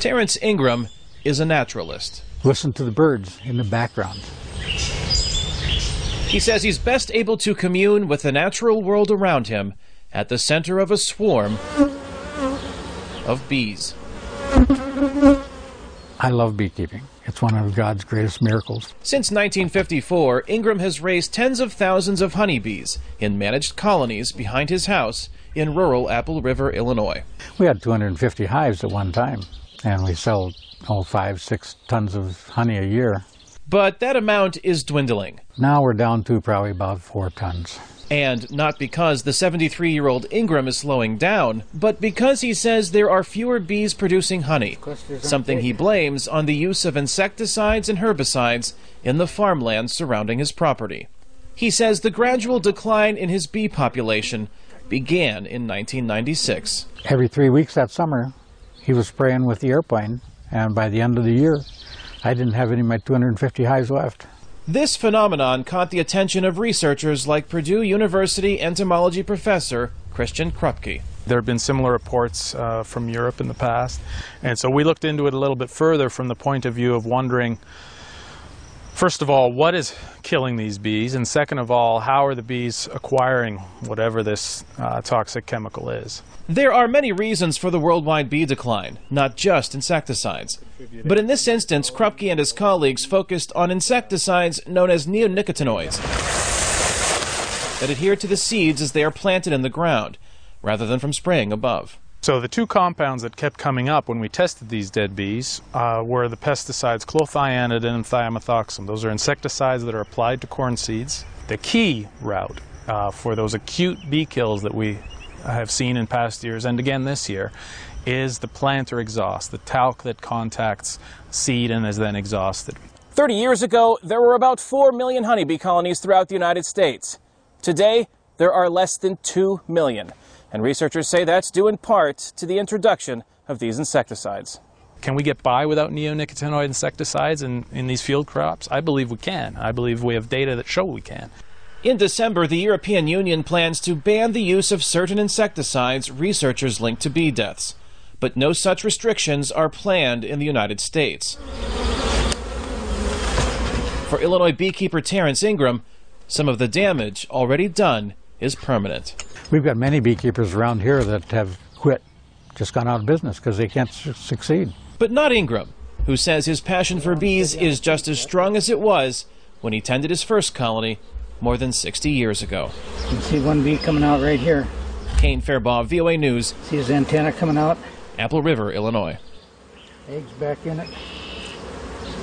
Terrence Ingram is a naturalist. Listen to the birds in the background. He says he's best able to commune with the natural world around him at the center of a swarm of bees. I love beekeeping. It's one of God's greatest miracles. Since 1954, Ingram has raised tens of thousands of honeybees in managed colonies behind his house in rural Apple River, Illinois. We had 250 hives at one time, and we sell 5-6 tons of honey a year. But that amount is dwindling. Now we're down to probably about 4 tons. And not because the 73-year-old Ingram is slowing down, but because he says there are fewer bees producing honey, something he blames on the use of insecticides and herbicides in the farmland surrounding his property. He says the gradual decline in his bee population began in 1996. Every 3 weeks that summer, he was spraying with the airplane, and by the end of the year, I didn't have any of my 250 hives left. This phenomenon caught the attention of researchers like Purdue University entomology professor Christian Krupke. There have been similar reports from Europe in the past, and so we looked into it a little bit further from the point of view of wondering, first of all, what is killing these bees, and second of all, how are the bees acquiring whatever this toxic chemical is. There are many reasons for the worldwide bee decline, not just insecticides. But in this instance, Krupke and his colleagues focused on insecticides known as neonicotinoids that adhere to the seeds as they are planted in the ground, rather than from spraying above. So the two compounds that kept coming up when we tested these dead bees were the pesticides clothianidin and thiamethoxam. Those are insecticides that are applied to corn seeds. The key route for those acute bee kills that we have seen in past years, and again this year, is the planter exhaust, the talc that contacts seed and is then exhausted. 30 years ago, there were about 4 million honeybee colonies throughout the United States. Today, there are less than 2 million. And researchers say that's due in part to the introduction of these insecticides. Can we get by without neonicotinoid insecticides in these field crops? I believe we can. I believe we have data that show we can. In December, the European Union plans to ban the use of certain insecticides researchers link to bee deaths. But no such restrictions are planned in the United States. For Illinois beekeeper Terrence Ingram, some of the damage already done is permanent. We've got many beekeepers around here that have quit, just gone out of business because they can't succeed. But not Ingram, who says his passion for bees is just as strong as it was when he tended his first colony more than 60 years ago. You can see one bee coming out right here. Kane Fairbaugh, VOA News. See his antenna coming out? Apple River, Illinois. Eggs back in it.